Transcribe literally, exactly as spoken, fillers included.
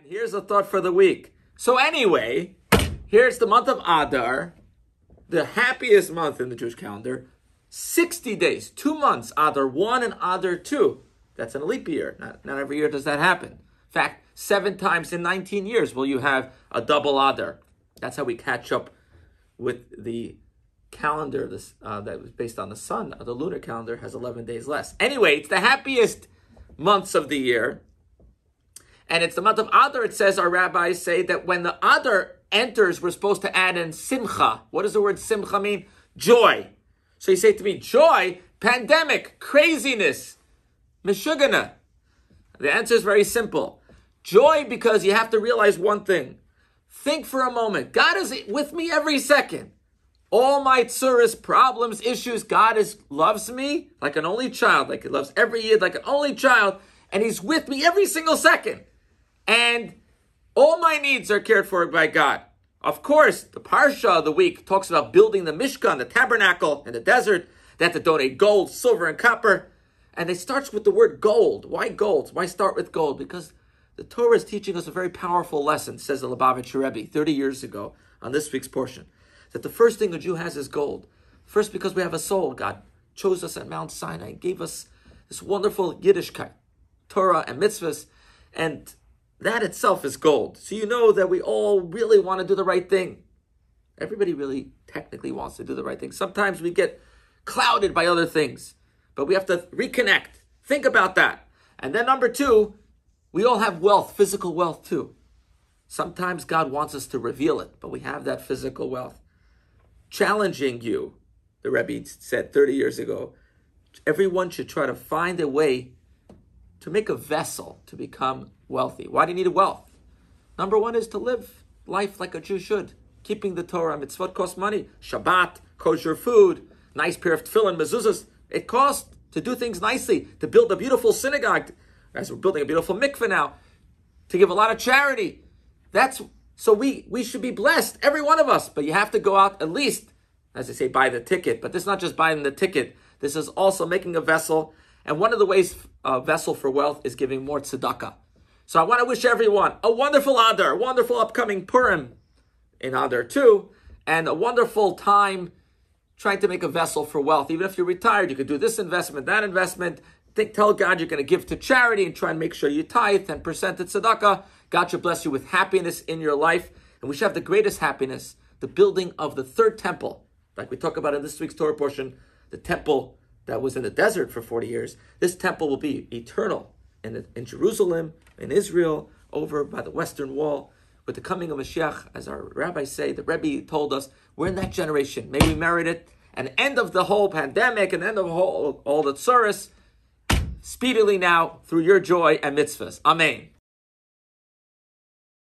Here's a thought for the week. So anyway, here's the month of Adar, the happiest month in the Jewish calendar. sixty days, two months, Adar one and Adar two. That's in a leap year. Not, not every year does that happen. In fact, seven times in nineteen years will you have a double Adar. That's how we catch up with the calendar this, uh, that was based on the sun. The lunar calendar has eleven days less. Anyway, it's the happiest months of the year. And it's the month of Adar. It says, our rabbis say that when the Adar enters, we're supposed to add in simcha. What does the word simcha mean? Joy. So you say to me, joy, pandemic, craziness, meshugana. The answer is very simple. Joy, because you have to realize one thing. Think for a moment. God is with me every second. All my tsuras, problems, issues, God is loves me like an only child, like he loves every Yid like an only child, and he's with me every single second. And all my needs are cared for by God. Of course, the Parsha of the week talks about building the Mishkan, the tabernacle in the desert. They have to donate gold, silver, and copper. And it starts with the word gold. Why gold? Why start with gold? Because the Torah is teaching us a very powerful lesson, says the Lubavitcher Rebbe thirty years ago on this week's portion. That the first thing a Jew has is gold. First, because we have a soul. God chose us at Mount Sinai, gave us this wonderful Yiddishkeit, Torah and mitzvahs, and that itself is gold. So you know that we all really want to do the right thing. Everybody really technically wants to do the right thing. Sometimes we get clouded by other things, but we have to reconnect. Think about that. And then number two, we all have wealth, physical wealth too. Sometimes God wants us to reveal it, but we have that physical wealth. Challenging you, the Rebbe said thirty years ago, everyone should try to find a way to make a vessel to become wealthy. Why do you need a wealth? Number one is to live life like a Jew should. Keeping the Torah, mitzvot costs money. Shabbat, kosher food, nice pair of tefillin, mezuzahs. It costs to do things nicely, to build a beautiful synagogue, as we're building a beautiful mikveh now, to give a lot of charity. That's so we we should be blessed, every one of us. But you have to go out at least, as they say, buy the ticket. But this is not just buying the ticket. This is also making a vessel. And one of the ways a vessel for wealth is giving more tzedakah. So I want to wish everyone a wonderful Adar, wonderful upcoming Purim in Adar too, and a wonderful time trying to make a vessel for wealth. Even if you're retired, you could do this investment, that investment. Think, tell God you're going to give to charity and try and make sure you tithe ten percent to tzedakah. God should bless you with happiness in your life. And we should have the greatest happiness, the building of the third temple. Like we talk about in this week's Torah portion, the temple that was in the desert for forty years. This temple will be eternal in, in Jerusalem, in Israel, over by the Western Wall. With the coming of Mashiach, as our rabbis say, the Rebbe told us, we're in that generation. May we merit it. And end of the whole pandemic, and end of whole, all the tsuras, speedily now through your joy and mitzvahs. Amen.